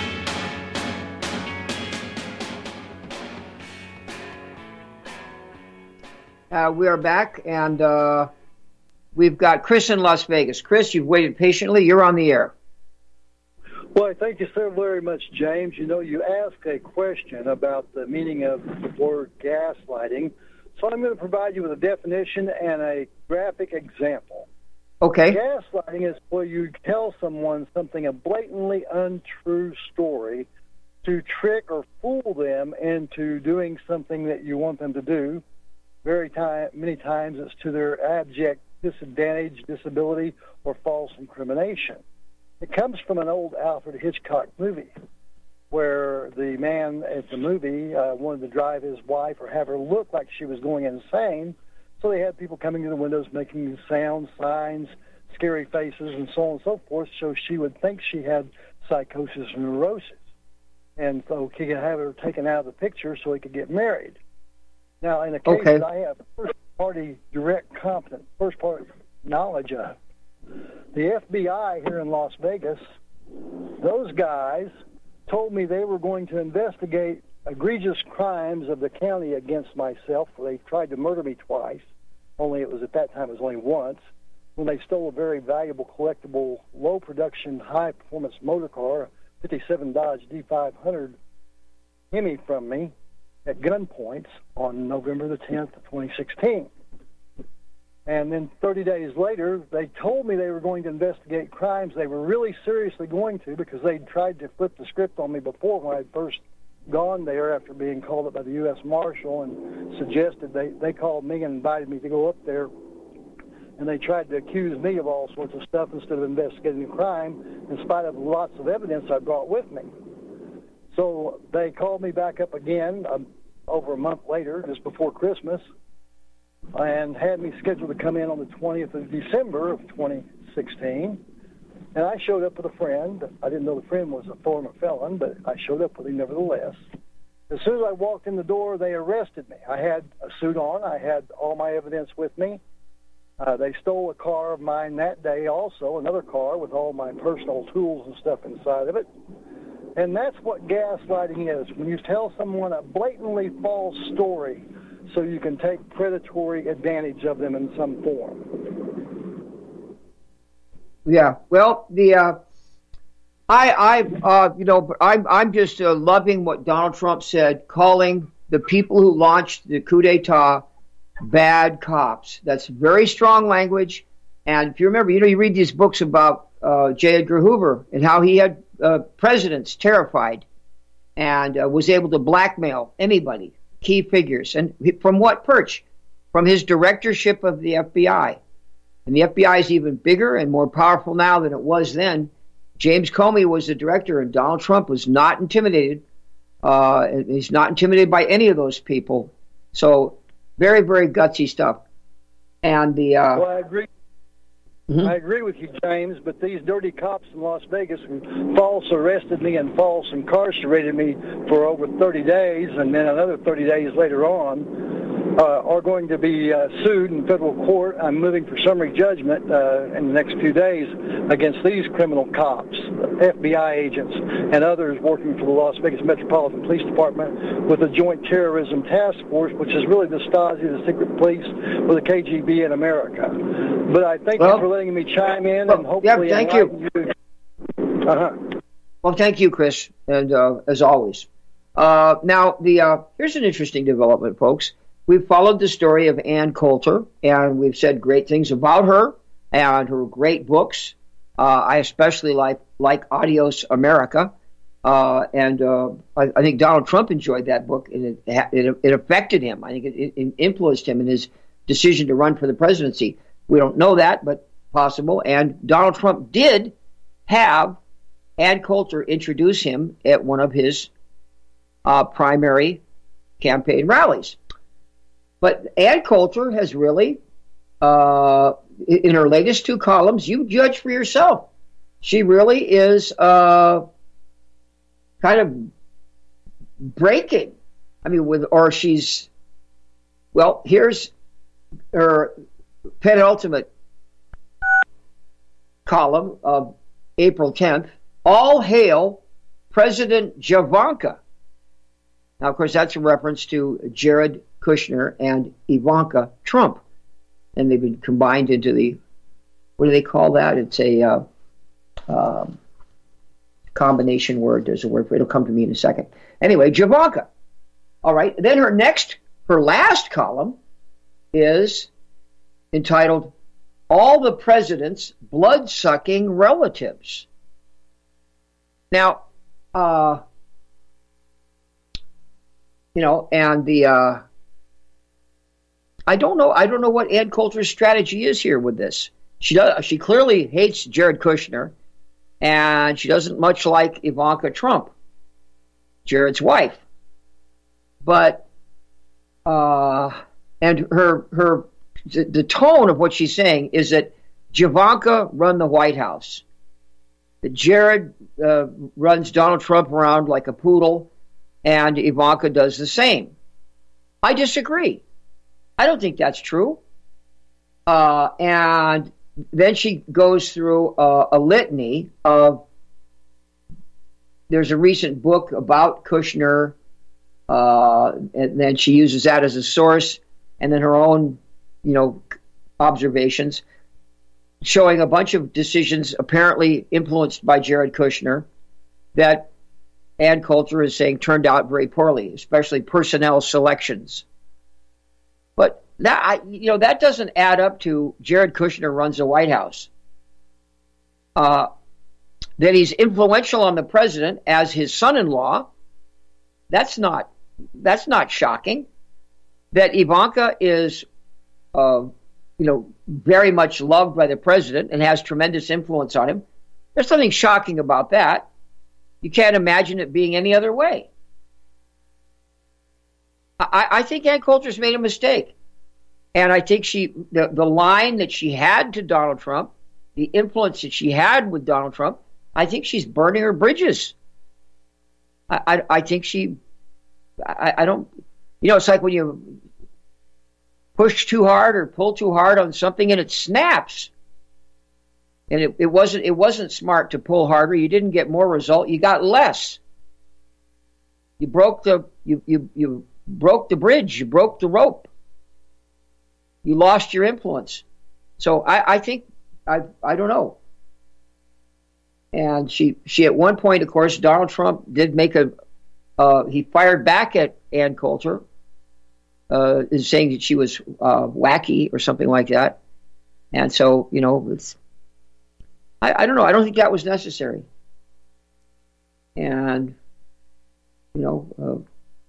Uh, we are back, and uh, we've got Chris in Las Vegas. Chris, you've waited patiently. You're on the air. Well, thank you so very much, James. You know, you asked a question about the meaning of the word gaslighting, so I'm going to provide you with a definition and a graphic example. Okay. Gaslighting is where you tell someone something, a blatantly untrue story, to trick or fool them into doing something that you want them to do. Very time, many times it's to their abject disadvantage, disability, or false incrimination. It comes from an old Alfred Hitchcock movie where the man at the movie uh, wanted to drive his wife or have her look like she was going insane, so they had people coming to the windows making sounds, signs, scary faces, and so on and so forth, so she would think she had psychosis or neurosis. And so he could have her taken out of the picture so he could get married. Now, in a case okay. that I have first-party direct competent, first-party knowledge of, the F B I here in Las Vegas, those guys told me they were going to investigate egregious crimes of the county against myself. They tried to murder me twice, only it was at that time it was only once, when they stole a very valuable, collectible, low-production, high-performance motor car, a fifty-seven Dodge D five hundred Hemi from me at gunpoint on November the tenth of twenty sixteen. And then thirty days later, they told me they were going to investigate crimes they were really seriously going to, because they'd tried to flip the script on me before when I first gone there after being called up by the U S Marshal and suggested they, they called me and invited me to go up there. And they tried to accuse me of all sorts of stuff instead of investigating the crime, in spite of lots of evidence I brought with me. So they called me back up again um, over a month later, just before Christmas, and had me scheduled to come in on the twentieth of December of twenty sixteen. And I showed up with a friend. I didn't know the friend was a former felon, but I showed up with him nevertheless. As soon as I walked in the door, they arrested me. I had a suit on. I had all my evidence with me. Uh, they stole a car of mine that day also, another car with all my personal tools and stuff inside of it. And that's what gaslighting is, when you tell someone a blatantly false story so you can take predatory advantage of them in some form. Yeah, well, the uh, I, I, uh, you know, I'm, I'm just uh, loving what Donald Trump said, calling the people who launched the coup d'état bad cops. That's very strong language. And if you remember, you know, you read these books about uh, J. Edgar Hoover and how he had uh, presidents terrified and uh, was able to blackmail anybody, key figures. And from what perch? From his directorship of the F B I. And the F B I is even bigger and more powerful now than it was then. James Comey was the director, and Donald Trump was not intimidated. Uh, he's not intimidated by any of those people. So very, very gutsy stuff. And the uh, well, I agree. Mm-hmm. I agree with you, James. But these dirty cops in Las Vegas who false arrested me and false incarcerated me for over thirty days, and then another thirty days later on, uh, are going to be uh, sued in federal court. I'm moving for summary judgment uh, in the next few days against these criminal cops, F B I agents, and others working for the Las Vegas Metropolitan Police Department with the Joint Terrorism Task Force, which is really the Stasi, the secret police, or the K G B in America. But I thank well, you for letting me chime in, well, and hopefully yeah, thank you. you. Uh-huh. Well, thank you, Chris, and uh, as always. Uh, now, the uh, here's an interesting development, folks. We've followed the story of Ann Coulter, and we've said great things about her and her great books. Uh, I especially like like Adios America, uh, and uh, I, I think Donald Trump enjoyed that book, and it it, it affected him. I think it, it influenced him in his decision to run for the presidency. We don't know that, but possible. And Donald Trump did have Ann Coulter introduce him at one of his uh, primary campaign rallies. But Ann Coulter has really, uh, in her latest two columns, you judge for yourself. She really is uh, kind of breaking. I mean, with or she's, well, here's her penultimate column of April tenth. All hail President Javanka. Now, of course, that's a reference to Jared Kushner and Ivanka Trump. And they've been combined into the, what do they call that? It's a uh, uh, combination word. There's a word for it. It'll come to me in a second. Anyway, Javanka. All right. Then her next, her last column is entitled, All the President's Blood-Sucking Relatives. Now, uh, you know, and the, uh, I don't know, I don't know what Ann Coulter's strategy is here with this. She does, she clearly hates Jared Kushner, and she doesn't much like Ivanka Trump, Jared's wife. But, uh, and her, her, the, the tone of what she's saying is that Javanka run the White House. That Jared uh, runs Donald Trump around like a poodle, and Ivanka does the same. I disagree. I don't think that's true. Uh, and then she goes through a, a litany of, there's a recent book about Kushner, uh, and then she uses that as a source, and then her own, you know, observations, showing a bunch of decisions apparently influenced by Jared Kushner that Ann Coulter is saying turned out very poorly, especially personnel selections. But that, I, you know, that doesn't add up to Jared Kushner runs the White House. Uh, that he's influential on the president as his son-in-law, That's not that's not shocking. That Ivanka is, uh, you know, very much loved by the president and has tremendous influence on him. There's nothing shocking about that. You can't imagine it being any other way. I, I think Ann Coulter's made a mistake. And I think she, the, the line that she had to Donald Trump, the influence that she had with Donald Trump, I think she's burning her bridges. I, I, I think she, I, I don't, you know, it's like when you push too hard or pull too hard on something and it snaps. And it, it wasn't, it wasn't smart to pull harder. You didn't get more result. You got less. You broke the, you, you, you broke the bridge. You broke the rope. You lost your influence. So I, I think, I, I don't know. And she, she at one point, of course, Donald Trump did make a, uh, he fired back at Ann Coulter, uh, saying that she was uh, wacky or something like that. And so, you know, it's, I, I don't know. I don't think that was necessary. And, you know, uh,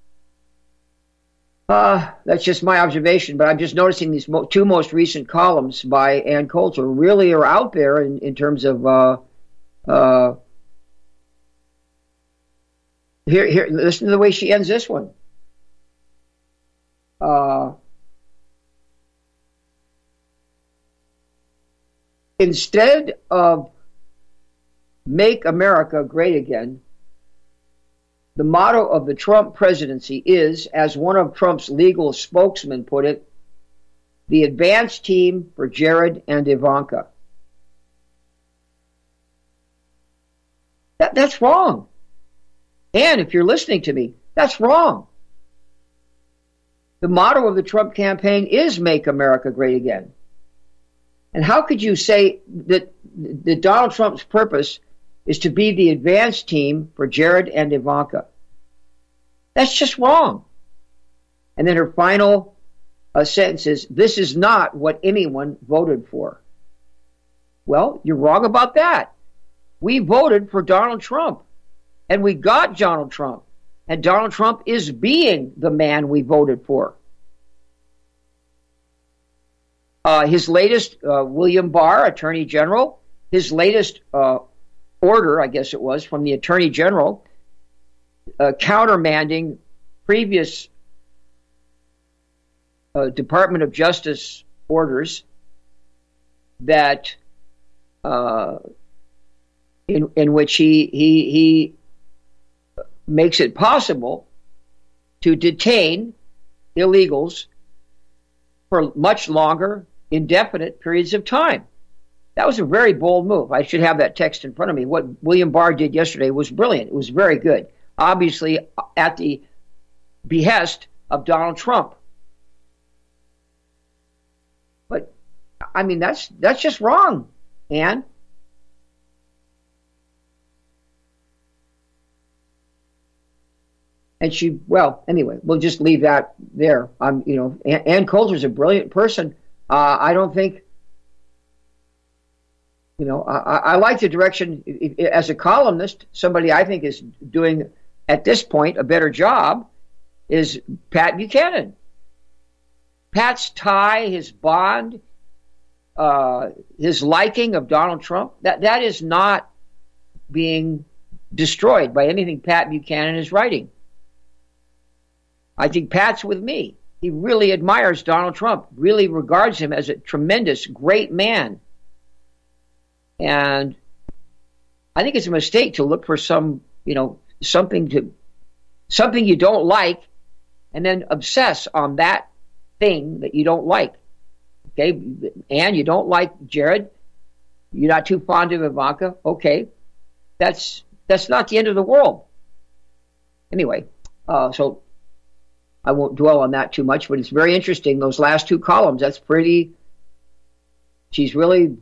Uh, that's just my observation, but I'm just noticing these mo- two most recent columns by Ann Coulter really are out there in, in terms of uh, uh, here. Here, listen to the way she ends this one. Uh, instead of "Make America Great Again," the motto of the Trump presidency is, as one of Trump's legal spokesmen put it, the advance team for Jared and Ivanka. That, that's wrong. And if you're listening to me, that's wrong. The motto of the Trump campaign is Make America Great Again. And how could you say that, that Donald Trump's purpose is to be the advance team for Jared and Ivanka? That's just wrong. And then her final uh, sentence is, this is not what anyone voted for. Well, you're wrong about that. We voted for Donald Trump, and we got Donald Trump, and Donald Trump is being the man we voted for. Uh, his latest, uh, William Barr, Attorney General, his latest uh, order, I guess it was, from the Attorney General, uh, countermanding previous uh, Department of Justice orders that uh, in in which he he he makes it possible to detain illegals for much longer, indefinite periods of time. That was a very bold move. I should have that text in front of me. What William Barr did yesterday was brilliant. It was very good. Obviously, at the behest of Donald Trump. But, I mean, that's that's just wrong, Ann. And she, well, anyway, we'll just leave that there. I'm, you know, Ann, Ann Coulter's a brilliant person. Uh, I don't think, you know, I, I like the direction, as a columnist, somebody I think is doing, at this point, a better job is Pat Buchanan. Pat's tie, his bond, uh, his liking of Donald Trump, that, that is not being destroyed by anything Pat Buchanan is writing. I think Pat's with me. He really admires Donald Trump, really regards him as a tremendous, great man. And I think it's a mistake to look for some, you know, something to, something you don't like, and then obsess on that thing that you don't like. Okay, and you don't like Jared. You're not too fond of Ivanka. Okay, that's that's not the end of the world. Anyway, uh, so I won't dwell on that too much, but it's very interesting. Those last two columns, that's pretty. She's really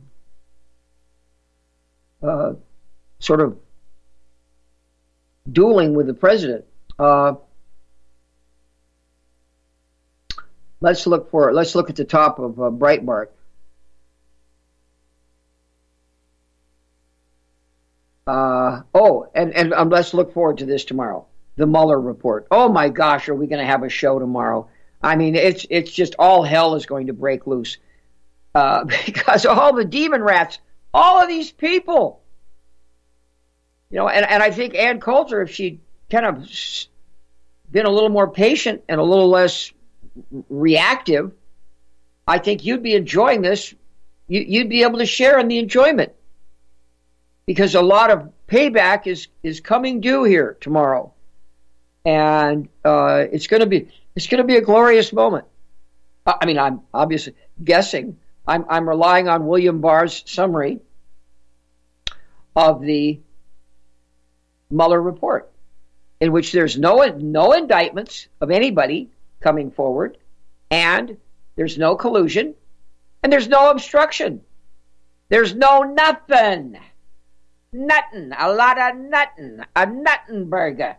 uh, sort of dueling with the president. Uh, let's look for. Let's look at the top of uh, Breitbart. Uh, oh, and and um, let's look forward to this tomorrow. the Mueller report. Oh my gosh, are we going to have a show tomorrow? I mean, it's it's just all hell is going to break loose uh, because all the demon rats, all of these people, you know, and, and I think Ann Coulter, if she'd kind of been a little more patient and a little less reactive, I think you'd be enjoying this. You, you'd be able to share in the enjoyment because a lot of payback is, is coming due here tomorrow. And uh, it's going to be it's going to be a glorious moment. I mean, I'm obviously guessing. I'm I'm relying on William Barr's summary of the Mueller report, in which there's no no indictments of anybody coming forward, and there's no collusion, and there's no obstruction. There's no nothing, nothing, a lot of nothing, a nothing burger.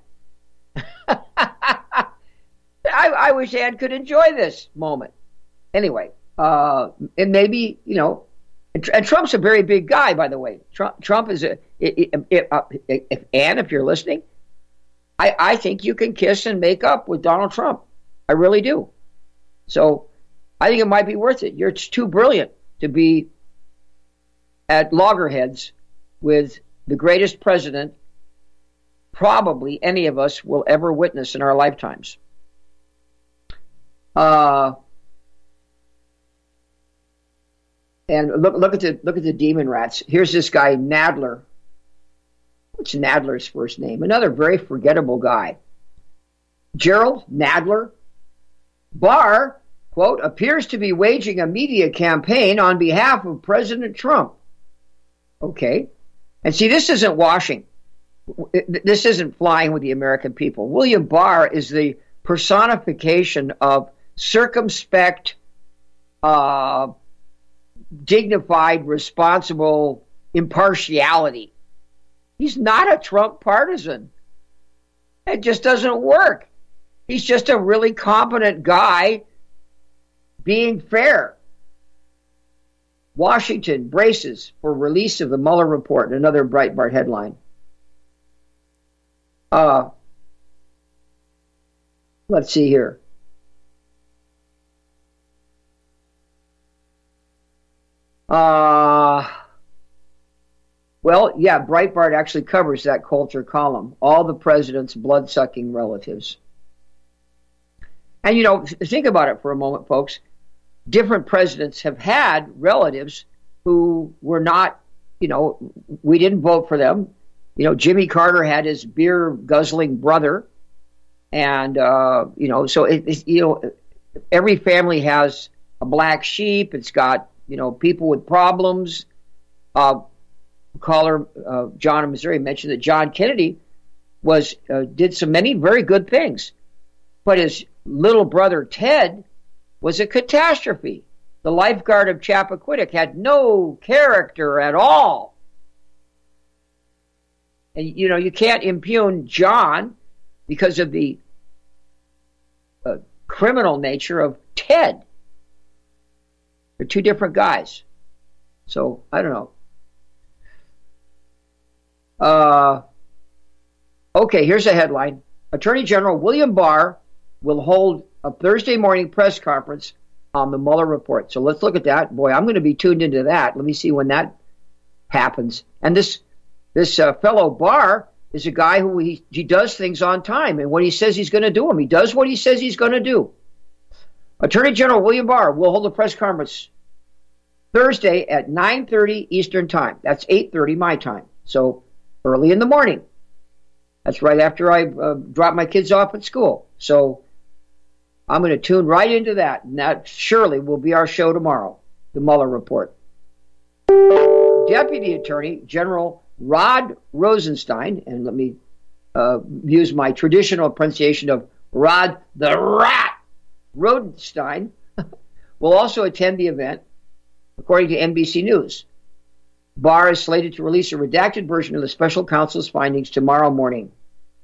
I, I wish Ann could enjoy this moment. Anyway, uh, and maybe, you know, and, and Trump's a very big guy, by the way. Trump, Trump is a, if, if, if Ann, if you're listening, I, I think you can kiss and make up with Donald Trump. I really do. So I think it might be worth it. You're too brilliant to be at loggerheads with the greatest president probably any of us will ever witness in our lifetimes. Uh, and look, look at the look at the demon rats. Here's this guy Nadler. What's Nadler's first name? Another very forgettable guy. Gerald Nadler. Barr, quote, appears to be waging a media campaign on behalf of President Trump. Okay, and see, this isn't washing. This isn't flying with the American people. William Barr is the personification of circumspect, uh, dignified, responsible impartiality. He's not a Trump partisan. It just doesn't work. He's just a really competent guy being fair. Washington braces for release of the Mueller report, another Breitbart headline. Uh, let's see here. Uh, well, yeah, Breitbart actually covers that Coulter column, all the president's blood-sucking relatives. And, you know, think about it for a moment, folks. Different presidents have had relatives who were not, you know, we didn't vote for them. You know, Jimmy Carter had his beer-guzzling brother. And, uh, you know, so, it, it, you know, every family has a black sheep. It's got, you know, people with problems. Uh, caller uh, John in Missouri mentioned that John Kennedy was uh, did so many very good things. But his little brother Ted was a catastrophe. The lifeguard of Chappaquiddick had no character at all. And, you know, you can't impugn John because of the uh, criminal nature of Ted. They're two different guys. So, I don't know. Uh, okay, here's a headline. Attorney General William Barr will hold a Thursday morning press conference on the Mueller report. So let's look at that. Boy, I'm going to be tuned into that. Let me see when that happens. And this this uh, fellow Barr is a guy who he, he does things on time. And when he says he's going to do them, he does what he says he's going to do. Attorney General William Barr will hold a press conference Thursday at nine thirty Eastern Time. That's eight thirty my time. So early in the morning. That's right after I uh, drop my kids off at school. So I'm going to tune right into that. And that surely will be our show tomorrow, the Mueller report. Deputy Attorney General Rod Rosenstein, and let me uh, use my traditional pronunciation of Rod the Rat Rosenstein, will also attend the event, according to N B C News. Barr is slated to release a redacted version of the special counsel's findings tomorrow morning.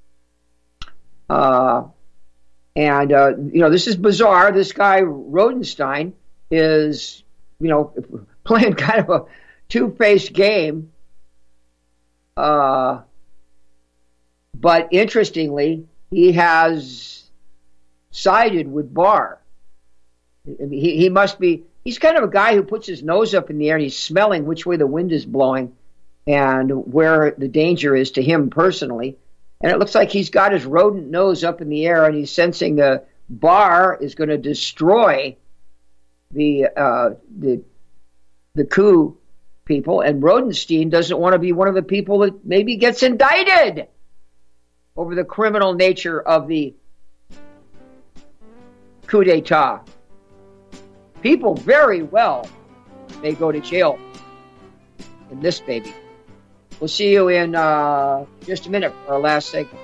Uh, and, uh, you know, this is bizarre. This guy, Rosenstein, is, you know, playing kind of a two-faced game. Uh, but interestingly, he has sided with Barr. He, he must be, he's kind of a guy who puts his nose up in the air and he's smelling which way the wind is blowing and where the danger is to him personally. And it looks like he's got his rodent nose up in the air and he's sensing the Barr is going to destroy the uh, the the coup people, and Rodenstein doesn't want to be one of the people that maybe gets indicted over the criminal nature of the coup d'etat. People very well may go to jail in this baby. We'll see you in uh, just a minute for our last segment.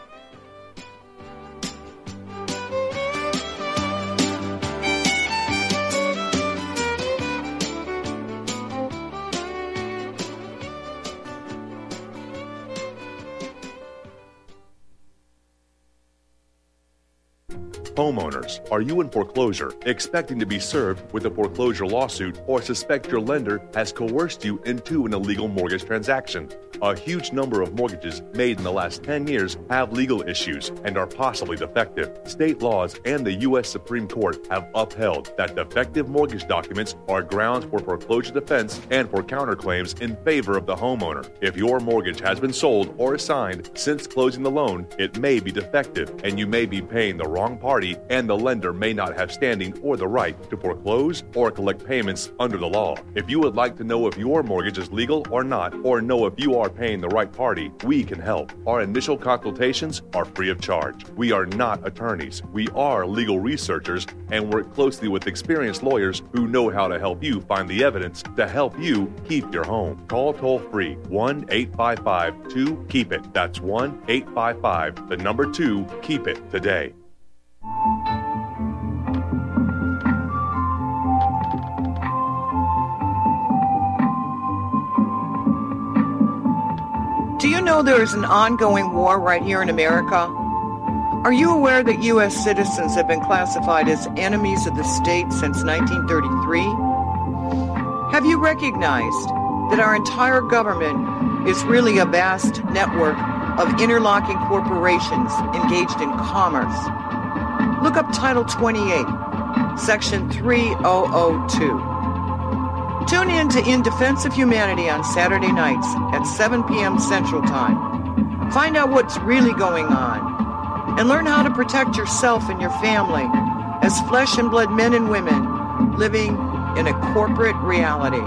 Homeowners, are you in foreclosure, expecting to be served with a foreclosure lawsuit, or suspect your lender has coerced you into an illegal mortgage transaction? A huge number of mortgages made in the last ten years have legal issues and are possibly defective. State laws and the U S Supreme Court have upheld that defective mortgage documents are grounds for foreclosure defense and for counterclaims in favor of the homeowner. If your mortgage has been sold or assigned since closing the loan, it may be defective and you may be paying the wrong party, and the lender may not have standing or the right to foreclose or collect payments under the law. If you would like to know if your mortgage is legal or not, or know if you are paying the right party, we can help. Our initial consultations are free of charge. We are not attorneys. We are legal researchers and work closely with experienced lawyers who know how to help you find the evidence to help you keep your home. Call toll-free one eight five five two keep it. That's one eight five five, the number two, keep it today. Do you know there is an ongoing war right here in America? Are you aware that U S citizens have been classified as enemies of the state since nineteen thirty-three? Have you recognized that our entire government is really a vast network of interlocking corporations engaged in commerce? Look up Title twenty-eight, Section three thousand two. Tune in to In Defense of Humanity on Saturday nights at seven p.m. Central Time. Find out what's really going on and learn how to protect yourself and your family as flesh and blood men and women living in a corporate reality.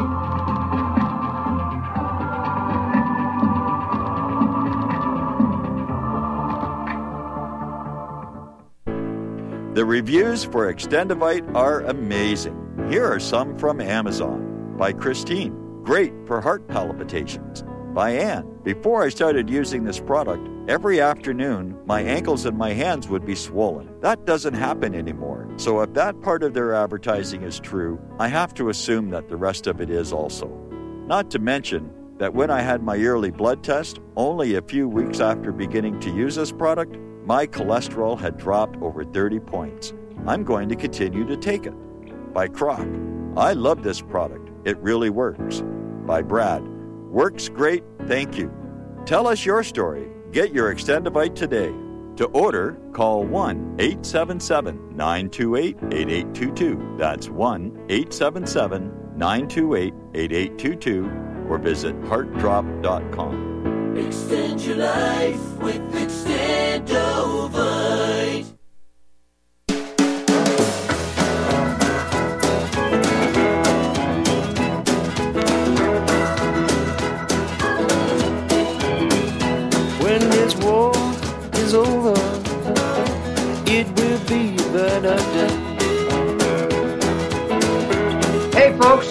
The reviews for Extendivite are amazing. Here are some from Amazon. By Christine, great for heart palpitations. By Anne, before I started using this product, every afternoon my ankles and my hands would be swollen. That doesn't happen anymore. So if that part of their advertising is true, I have to assume that the rest of it is also. Not to mention that when I had my yearly blood test, only a few weeks after beginning to use this product, my cholesterol had dropped over thirty points. I'm going to continue to take it. By Croc, I love this product. It really works. By Brad, works great, thank you. Tell us your story. Get your Extendivite today. To order, call one eight seven seven, nine two eight, eight eight two two. That's one eight seven seven, nine two eight, eight eight two two or visit heart drop dot com. Extend your life with Extendovite. When this war is over, it will be a better day. Hey, folks.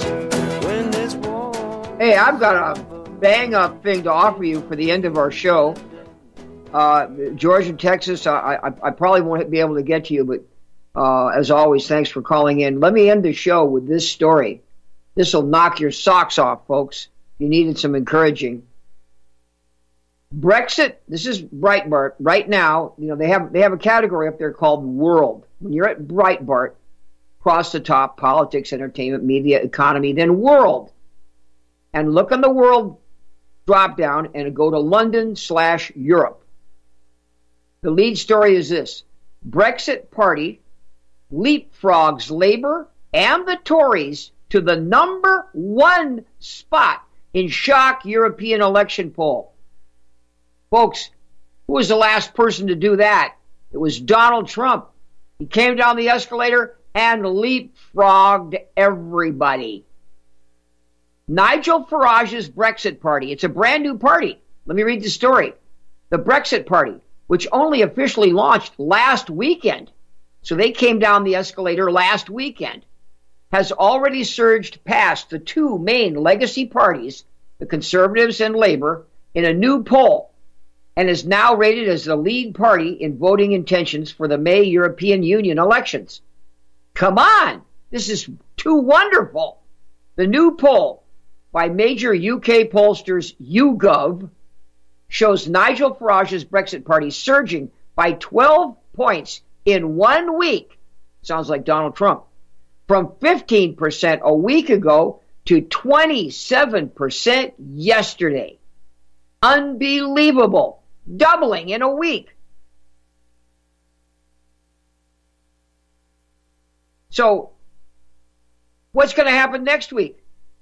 Hey, I've got a bang-up thing to offer you for the end of our show. Uh, Georgia, Texas, I, I, I probably won't be able to get to you, but uh, as always, thanks for calling in. Let me end the show with this story. This will knock your socks off, folks. You needed some encouraging. Brexit, this is Breitbart. Right now, you know, they have they have a category up there called World. When you're at Breitbart, across the top, politics, entertainment, media, economy, then World. And look on the World drop down and go to London slash Europe. The lead story is this. Brexit Party leapfrogs Labour and the Tories to the number one spot in shock European election poll. Folks, who was the last person to do that? It was Donald Trump. He came down the escalator and leapfrogged everybody. Nigel Farage's Brexit Party. It's a brand new party. Let me read the story. The Brexit Party, which only officially launched last weekend, so they came down the escalator last weekend, has already surged past the two main legacy parties, the Conservatives and Labour, in a new poll, and is now rated as the lead party in voting intentions for the May European Union elections. Come on! This is too wonderful! The new poll by major U K pollsters YouGov shows Nigel Farage's Brexit Party surging by twelve points in one week. Sounds like Donald Trump. From fifteen percent a week ago to twenty-seven percent yesterday. Unbelievable. Doubling in a week. So, what's going to happen next week?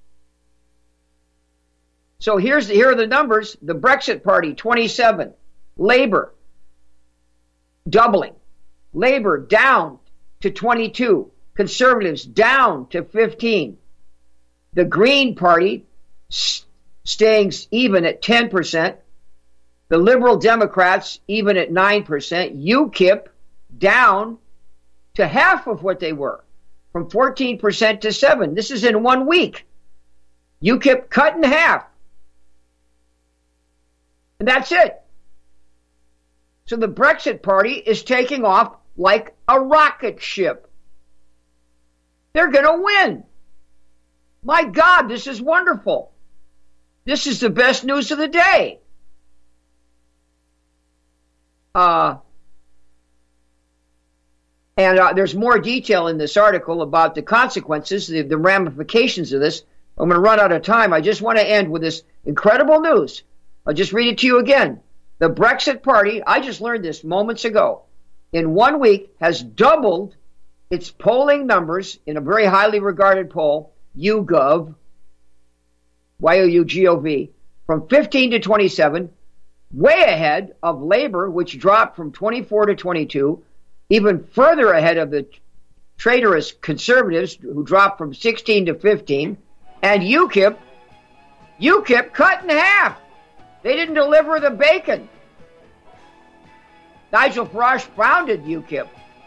So here's the, here are the numbers. The Brexit Party, twenty-seven. Labour, doubling. Labour down to twenty-two. Conservatives down to fifteen. The Green Party s- staying even at ten percent. The Liberal Democrats even at nine percent. UKIP down to half of what they were, from fourteen percent to seven. This is in one week. UKIP cut in half. And that's it. So the Brexit Party is taking off like a rocket ship. They're going to win. My God, this is wonderful. This is the best news of the day. Uh, and uh, there's more detail in this article about the consequences, the, the ramifications of this. I'm going to run out of time. I just want to end with this incredible news. I'll just read it to you again. The Brexit Party, I just learned this moments ago, in one week has doubled its polling numbers in a very highly regarded poll, YouGov, Y O U G O V, from fifteen to twenty-seven, way ahead of Labour, which dropped from twenty-four to twenty-two, even further ahead of the traitorous Conservatives, who dropped from sixteen to fifteen, and UKIP, UKIP cut in half. They didn't deliver the bacon. Nigel Farage founded UKIP,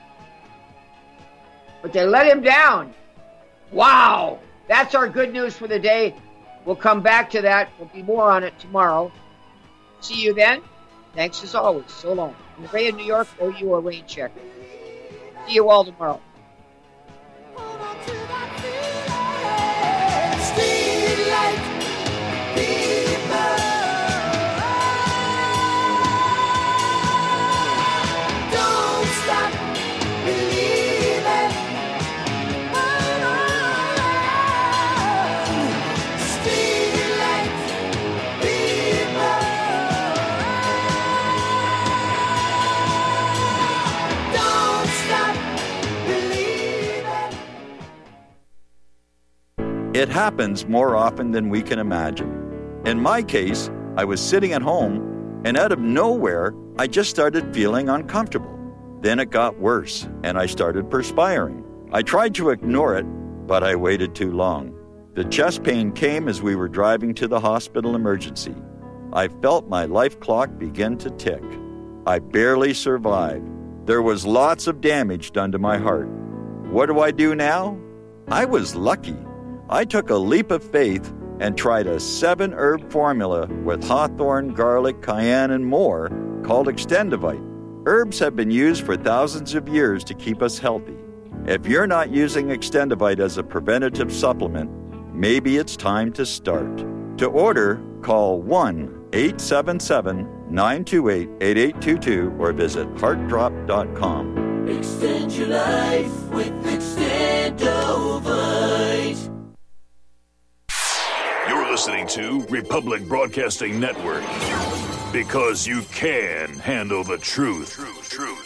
but they let him down. Wow, that's our good news for the day. We'll come back to that. There'll be more on it tomorrow. See you then. Thanks as always. So long. And Ray in New York, owe you a rain check. See you all tomorrow. It happens more often than we can imagine. In my case, I was sitting at home, and out of nowhere, I just started feeling uncomfortable. Then it got worse, and I started perspiring. I tried to ignore it, but I waited too long. The chest pain came as we were driving to the hospital emergency. I felt my life clock begin to tick. I barely survived. There was lots of damage done to my heart. What do I do now? I was lucky. I took a leap of faith and tried a seven-herb formula with hawthorn, garlic, cayenne, and more called Extendivite. Herbs have been used for thousands of years to keep us healthy. If you're not using Extendivite as a preventative supplement, maybe it's time to start. To order, call one eight seven seven, nine two eight, eight eight two two or visit heart drop dot com. Extend your life with Extendovite. You're listening to Republic Broadcasting Network. Because you can handle the truth. Truth, truth.